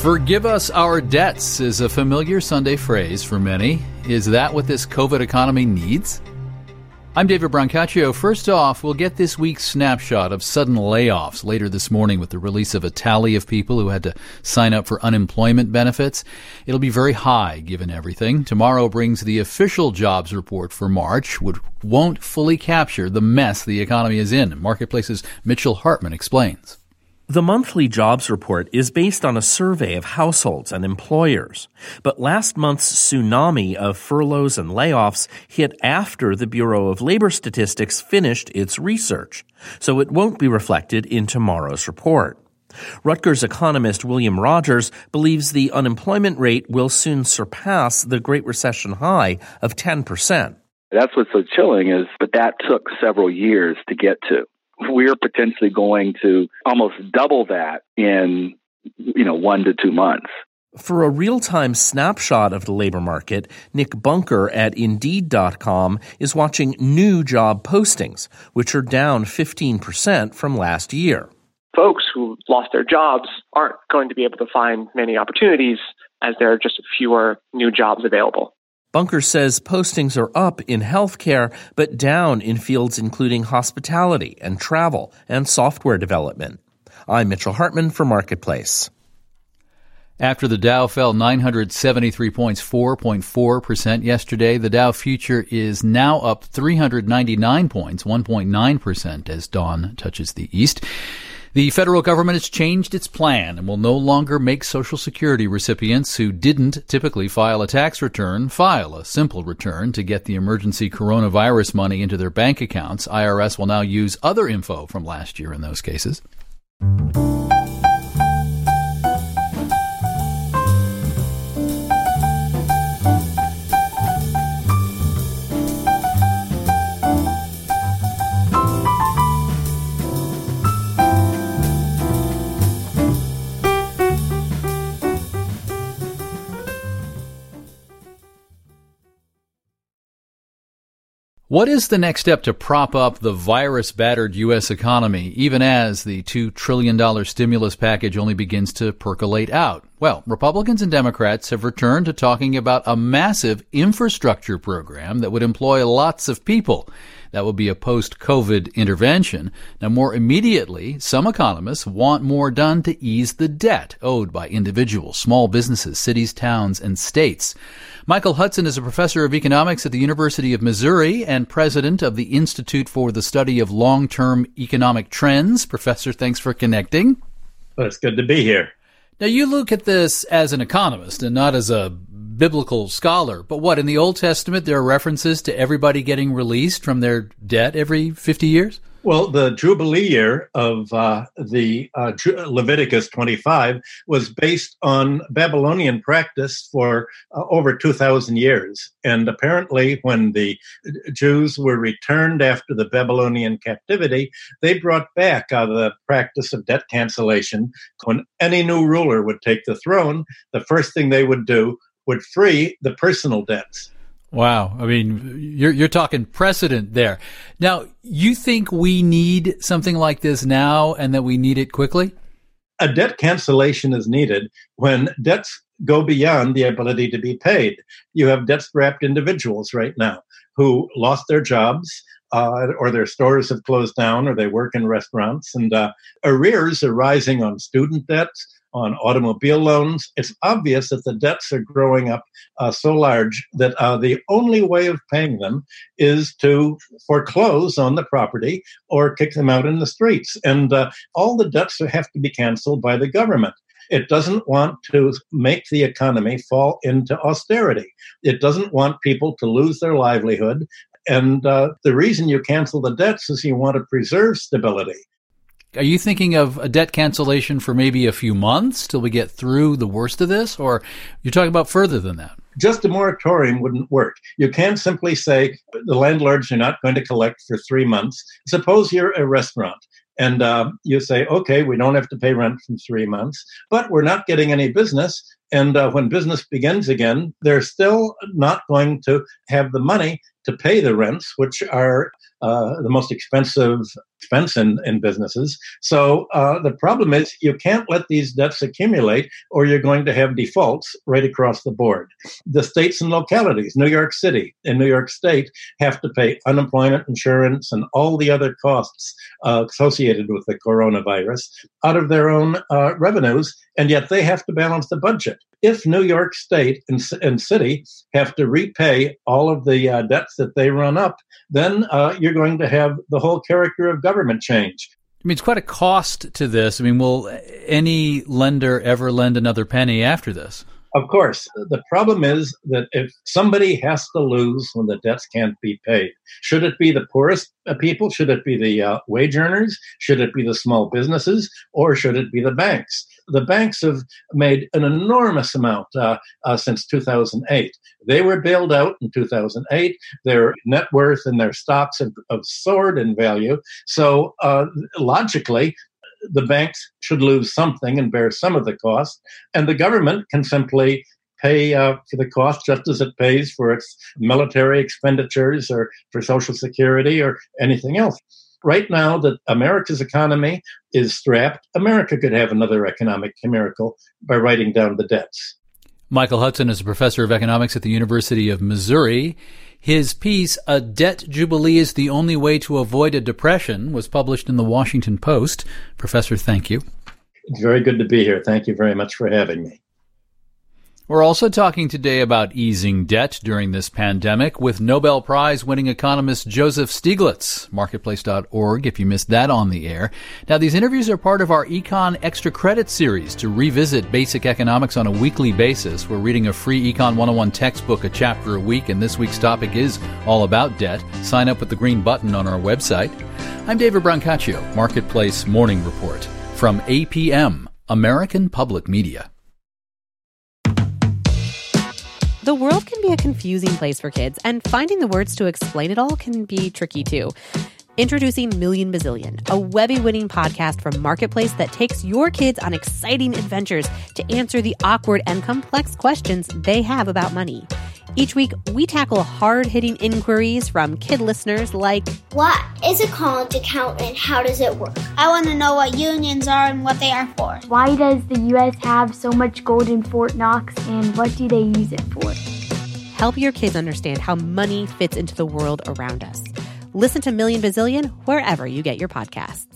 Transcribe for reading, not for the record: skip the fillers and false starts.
Forgive us our debts is a familiar Sunday phrase for many. Is that what this COVID economy needs? I'm David Brancaccio. First off, we'll get this week's snapshot of sudden layoffs later this morning with the release of a tally of people who had to sign up for unemployment benefits. It'll be very high given everything. Tomorrow brings the official jobs report for March, which won't fully capture the mess the economy is in. Marketplace's Mitchell Hartman explains. The monthly jobs report is based on a survey of households and employers. But last month's tsunami of furloughs and layoffs hit after the Bureau of Labor Statistics finished its research, so it won't be reflected in tomorrow's report. Rutgers economist William Rogers believes the unemployment rate will soon surpass the Great Recession high of 10%. That's what's so chilling but that took several years to get to. We're potentially going to almost double that in, 1 to 2 months. For a real-time snapshot of the labor market, Nick Bunker at Indeed.com is watching new job postings, which are down 15% from last year. Folks who lost their jobs aren't going to be able to find many opportunities as there are just fewer new jobs available. Bunker says postings are up in healthcare, but down in fields including hospitality and travel and software development. I'm Mitchell Hartman for Marketplace. After the Dow fell 973 points, 4.4% yesterday, the Dow future is now up 399 points, 1.9% as dawn touches the east. The federal government has changed its plan and will no longer make Social Security recipients who didn't typically file a tax return file a simple return to get the emergency coronavirus money into their bank accounts. IRS will now use other info from last year in those cases. What is the next step to prop up the virus-battered U.S. economy, even as the $2 trillion stimulus package only begins to percolate out? Well, Republicans and Democrats have returned to talking about a massive infrastructure program that would employ lots of people. That would be a post-COVID intervention. Now, more immediately, some economists want more done to ease the debt owed by individuals, small businesses, cities, towns, and states. Michael Hudson is a professor of economics at the University of Missouri and president of the Institute for the Study of Long-Term Economic Trends. Professor, thanks for connecting. Well, it's good to be here. Now, you look at this as an economist and not as a biblical scholar, but what, in the Old Testament, there are references to everybody getting released from their debt every 50 years? Well, the Jubilee year of Leviticus 25 was based on Babylonian practice for over 2,000 years. And apparently, when the Jews were returned after the Babylonian captivity, they brought back the practice of debt cancellation. When any new ruler would take the throne, the first thing they would do would free the personal debts. Wow. I mean, you're talking precedent there. Now, you think we need something like this now and that we need it quickly? A debt cancellation is needed when debts go beyond the ability to be paid. You have debt-strapped individuals right now who lost their jobs, or their stores have closed down, or they work in restaurants, and arrears are rising on student debts, on automobile loans. It's obvious that the debts are growing up so large that the only way of paying them is to foreclose on the property or kick them out in the streets. And all the debts have to be canceled by the government. It doesn't want to make the economy fall into austerity. It doesn't want people to lose their livelihood. And the reason you cancel the debts is you want to preserve stability. Are you thinking of a debt cancellation for maybe a few months till we get through the worst of this? Or you're talking about further than that? Just a moratorium wouldn't work. You can't simply say the landlords are not going to collect for 3 months. Suppose you're a restaurant and you say, okay, we don't have to pay rent for 3 months, but we're not getting any business. And when business begins again, they're still not going to have the money to pay the rents, which are the most expensive expense in businesses. So the problem is you can't let these debts accumulate or you're going to have defaults right across the board. The states and localities, New York City and New York State, have to pay unemployment insurance and all the other costs associated with the coronavirus out of their own revenues, and yet they have to balance the budget. If New York State and City have to repay all of the debts that they run up, then you're going to have the whole character of government change. I mean, it's quite a cost to this. I mean, will any lender ever lend another penny after this? Of course. The problem is that if somebody has to lose when the debts can't be paid, should it be the poorest people? Should it be the wage earners? Should it be the small businesses? Or should it be the banks? The banks have made an enormous amount since 2008. They were bailed out in 2008. Their net worth and their stocks have soared in value. So logically, the banks should lose something and bear some of the cost, and the government can simply pay for the cost just as it pays for its military expenditures or for Social Security or anything else. Right now, that America's economy is strapped. America could have another economic miracle by writing down the debts. Michael Hudson is a professor of economics at the University of Missouri. His piece, A Debt Jubilee is the Only Way to Avoid a Depression, was published in the Washington Post. Professor, thank you. It's very good to be here. Thank you very much for having me. We're also talking today about easing debt during this pandemic with Nobel Prize-winning economist Joseph Stiglitz. Marketplace.org if you missed that on the air. Now, these interviews are part of our Econ Extra Credit series to revisit basic economics on a weekly basis. We're reading a free Econ 101 textbook a chapter a week, and this week's topic is all about debt. Sign up with the green button on our website. I'm David Brancaccio, Marketplace Morning Report from APM, American Public Media. The world can be a confusing place for kids, and finding the words to explain it all can be tricky too. Introducing Million Bazillion, a Webby-winning podcast from Marketplace that takes your kids on exciting adventures to answer the awkward and complex questions they have about money. Each week, we tackle hard-hitting inquiries from kid listeners like, what is a college account and how does it work? I want to know what unions are and what they are for. Why does the U.S. have so much gold in Fort Knox, and what do they use it for? Help your kids understand how money fits into the world around us. Listen to Million Bazillion wherever you get your podcasts.